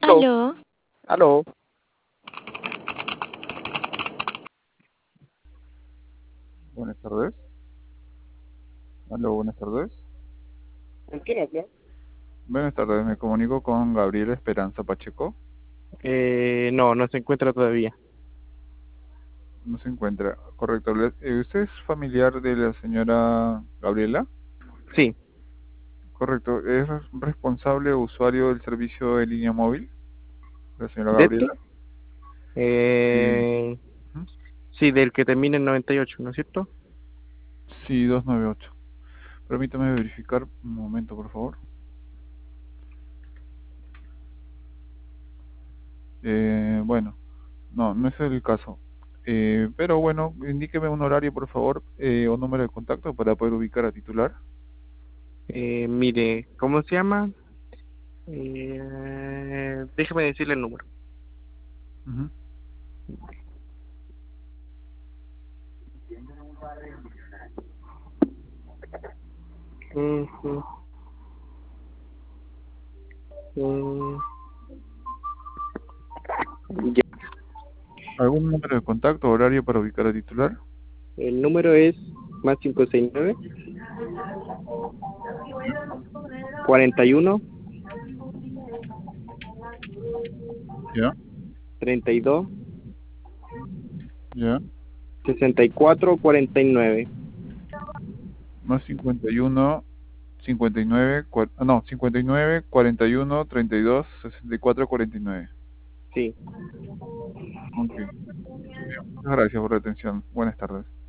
Aló, Aló, aló. Buenas tardes. Aló, buenas tardes. ¿Con quién habla? Buenas tardes, me comunico con Gabriela Esperanza Pacheco. No, no se encuentra todavía. No se encuentra. Correcto. ¿Usted es familiar de la señora Gabriela? Sí, Correcto. ¿Es responsable o usuario del servicio de línea móvil? La señora Gabriela. ¿Dete? Eh, Eh, ujú. sí, del que termina en 98, ¿no es cierto? Sí, 298. Permítame verificar un momento, por favor. Bueno, no, no es el caso. Pero bueno, indíqueme un horario, por favor, o número de contacto para poder ubicar a titular. Mire, ¿cómo se llama? Déjeme decirle el número. Ujú. Ujú, mm, ya. ¿Algún número de contacto o horario para ubicar a titular? El número es más 569 41 Ya, 32 ya. 64 49. Más 51, 59, no, 59, 41, 32, 64, 49. Sí. Ok. Muchas gracias por la atención. Buenas tardes.